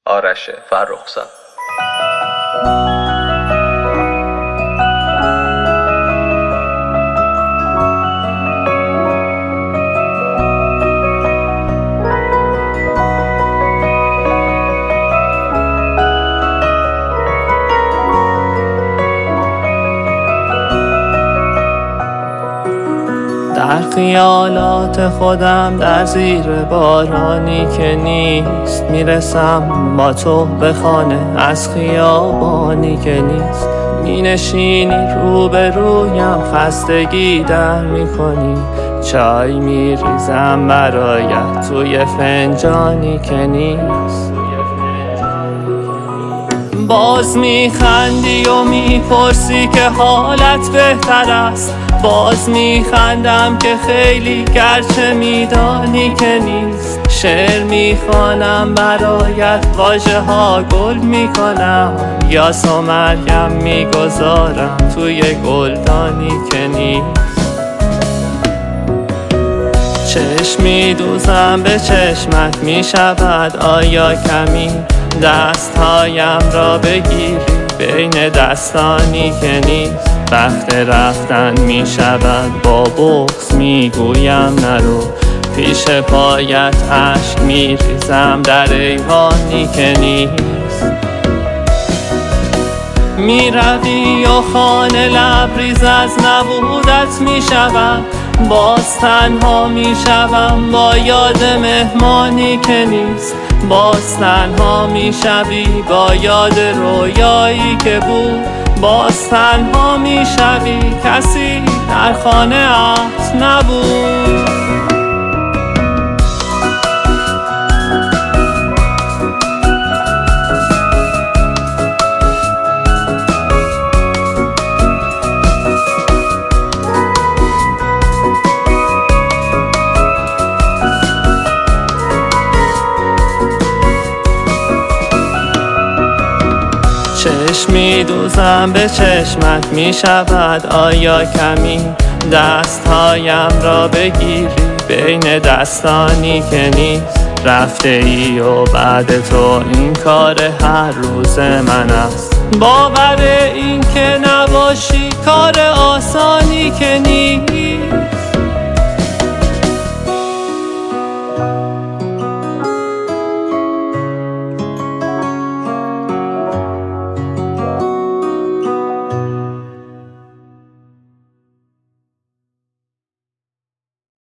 آرش فرخزاد. در خیالات خودم در زیر بارانی که نیست میرسم با تو به خانه از خیابانی که نیست. مینشینی روبرویم خستگی در میکنی، چای میریزم برایت توی فنجانی که نیست. باز میخندی و میپرسی که حالت بهتر است، باز میخندم که خیلی گرچه میدانی که نیست. شعر میخوانم برایت، واژه ها گل میکنم، یاس و مریم میگذارم توی گلدانی که نیست. چشم میدوزم به چشمت میشود آیا کمی دستهایم را بگیری بین دستانی که نیست. وقت رفتن می شود با بغض می گویم نرو، پیش پایت اشک می ریزم در ایوانی که نیست. می روی و خانه لبریز از نبودت می شود، باز تنها می شوم با یاد مهمانی که نیست. باز تنها می شوی با یاد رویایی که بود، باز تنها می شوی کسی در خانه ات نبود. چشم میدوزم به چشمت می شود آیا کمی دستهایم را بگیری بین دستانی که نیست. رفته ای و بعد تو این کار هر روز من است، باور این که نباشی کار آسانی که نیست.